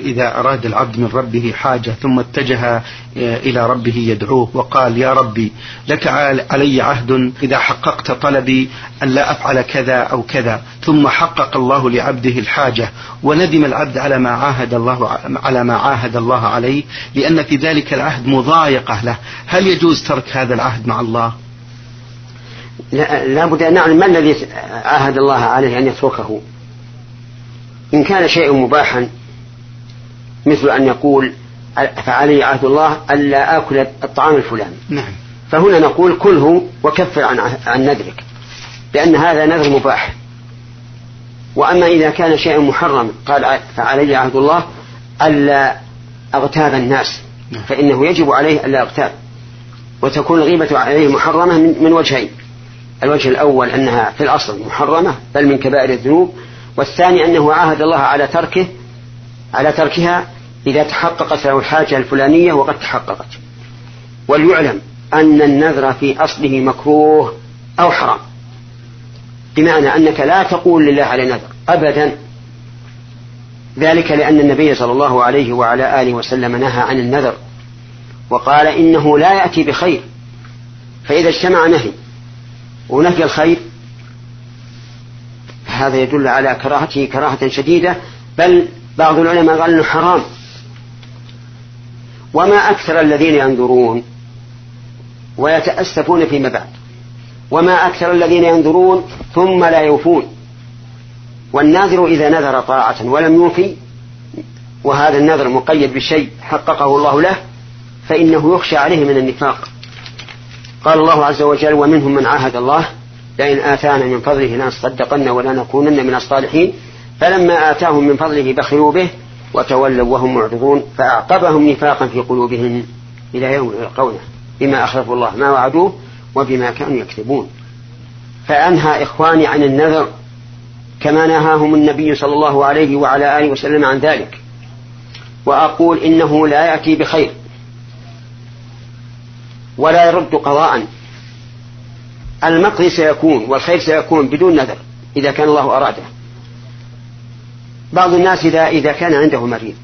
إذا أراد العبد من ربه حاجة ثم اتجه إلى ربه يدعوه وقال يا ربي لك علي عهد إذا حققت طلبي أن لا أفعل كذا أو كذا، ثم حقق الله لعبده الحاجة وندم العبد على ما عاهد الله عليه لأن في ذلك العهد مضايقة له، هل يجوز ترك هذا العهد مع الله؟ لا بد أن نعلم ما الذي عاهد الله عليه أن يتركه. إن كان شيء مباحا مثل أن يقول فعلي عهد الله ألا آكل الطعام الفلاني، نعم، فهنا نقول كله وكفر عن نذرك، لأن هذا نذر مباح. وأما إذا كان شيء محرم قال فعلي عهد الله ألا أغتاب الناس، فإنه يجب عليه ألا أغتاب، وتكون الغيبة عليه محرمة من وجهين: الوجه الأول أنها في الأصل محرمة بل من كبائر الذنوب، والثاني أنه عاهد الله على تركها إذا تحققت له الحاجة الفلانية وقد تحققت. وليعلم أن النذر في أصله مكروه أو حرام، بمعنى أنك لا تقول لله على نذر أبدا، ذلك لأن النبي صلى الله عليه وعلى آله وسلم نهى عن النذر وقال إنه لا يأتي بخير، فإذا اجتمع نهي ونفي الخير هذا يدل على كراهته كراهة شديدة، بل بعض العلماء قال إنه حرام. وما أكثر الذين ينذرون ويتأسفون فيما بعد، وما أكثر الذين ينذرون ثم لا يوفون. والناذر إذا نذر طاعة ولم يوفي وهذا النذر مقيد بشيء حققه الله له فإنه يخشى عليه من النفاق. قال الله عز وجل ومنهم من عاهد الله لئن آتانا من فضله لنصدقن ولنكونن من الصالحين فلما آتاهم من فضله بخلوا به وتولوا وهم معرضون فأعقبهم نفاقا في قلوبهم إلى يوم يلقونه بما أخلفوا الله ما وعدوه وبما كانوا يكذبون. فأنهى إخواني عن النذر كما نهاهم النبي صلى الله عليه وعلى آله وسلم عن ذلك، وأقول إنه لا يأتي بخير ولا يرد قضاء. المقضي سيكون والخير سيكون بدون نذر إذا كان الله أراده. بعض الناس إذا كان عنده مريض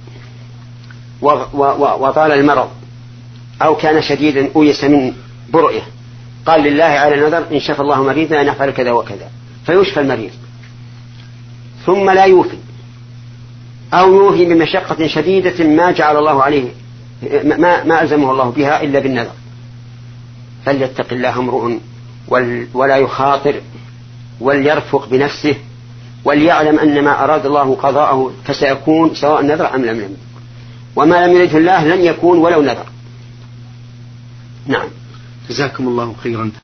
وطال المرض أو كان شديدا أويس من برؤه قال لله على نذر إن شفى الله مريضنا أن يفعل كذا وكذا، فيشفى المريض ثم لا يوفي أو يوفي بمشقة شديدة ما جعل الله عليه ما ألزمه الله بها إلا بالنذر، فليتق الله امرؤ ولا يخاطر وليرفق بنفسه وليعلم أن ما أراد الله قضاءه فسيكون سواء نذر أم لم، وما لم يرده الله لن يكون ولو نذر. نعم. جزاكم الله خيرا.